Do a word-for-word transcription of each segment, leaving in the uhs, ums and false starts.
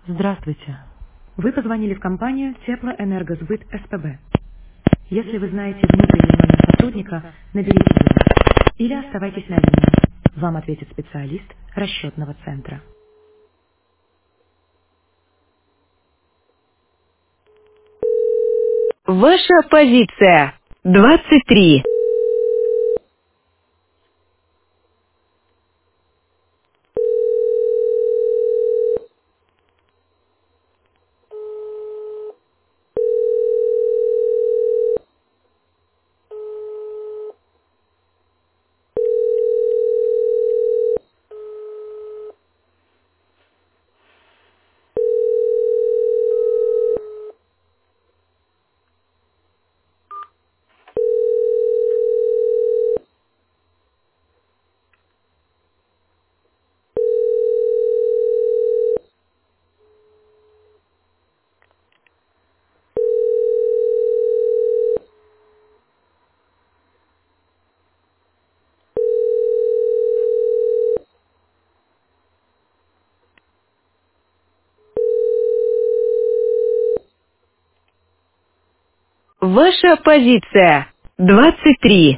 Здравствуйте. Вы позвонили в компанию Теплоэнергосбыт СПБ. Если вы знаете внутренний номер сотрудника, наберите его. Или оставайтесь на линии. Вам ответит специалист расчетного центра. Ваша позиция. двадцать три. Ваша позиция. двадцать три.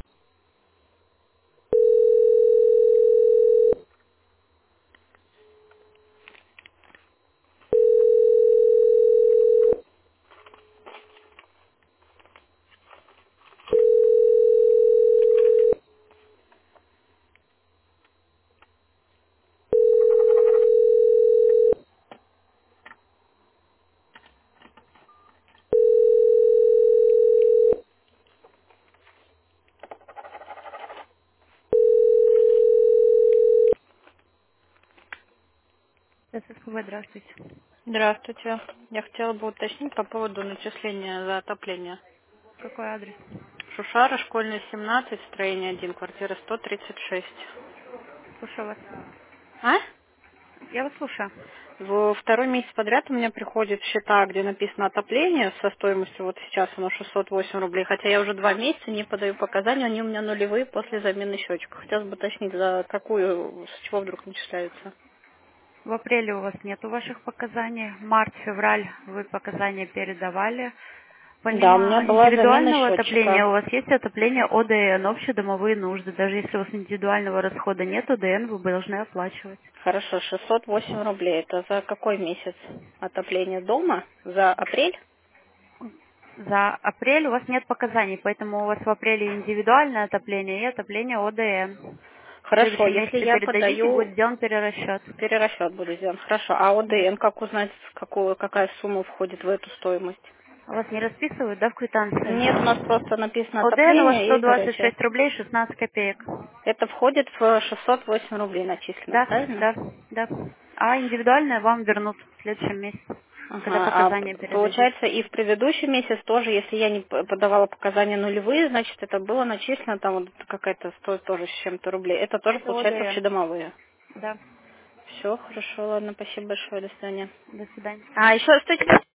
ССКВ, здравствуйте. Здравствуйте. Я хотела бы уточнить по поводу начисления за отопление. Какой адрес? Шушара, школьная, семнадцать, строение один, квартира сто тридцать шесть. Слушаю вас. А? Я вас слушаю. В второй месяц подряд у меня приходят счета, где написано отопление со стоимостью, вот сейчас оно шестьсот восемь рублей, хотя я уже два месяца не подаю показания, они у меня нулевые после замены счетчика. Хотелось бы уточнить, за какую, с чего вдруг начисляются. В апреле у вас нету ваших показаний. Март, февраль вы показания передавали. Да, у меня Помимо была замена индивидуального отопления, счетчика. у вас есть отопление ОДН, общедомовые нужды. Даже если у вас индивидуального расхода нет, ОДН вы должны оплачивать. Хорошо, шестьсот восемь рублей. Это за какой месяц отопление дома? За апрель? За апрель у вас нет показаний, поэтому у вас в апреле индивидуальное отопление и отопление ОДН. В Хорошо, следующем если месяце я передадите, будет подаю, сделан перерасчет. перерасчет будет сделан. Хорошо, а Да. ОДН, как узнать, в какую, какая сумма входит в эту стоимость? А вас не расписывают, да, в квитанции? Нет, у нас просто написано ОДН у вас отопление сто и двадцать горячее. шесть рублей шестнадцать копеек. Это входит в шестьсот восемь рублей начислено, Да, правильно? да, да. А индивидуальное вам вернут в следующем месяце, когда Ага, а показания п- передадите. получается и в предыдущий месяц тоже, если я не п- подавала показания нулевые, значит это было начислено, там вот какая-то стоит тоже с чем-то рублей. Это тоже Это получается ОДН. общедомовые. Да. Все, хорошо, ладно, спасибо большое, до свидания. До свидания. А, еще, стойте,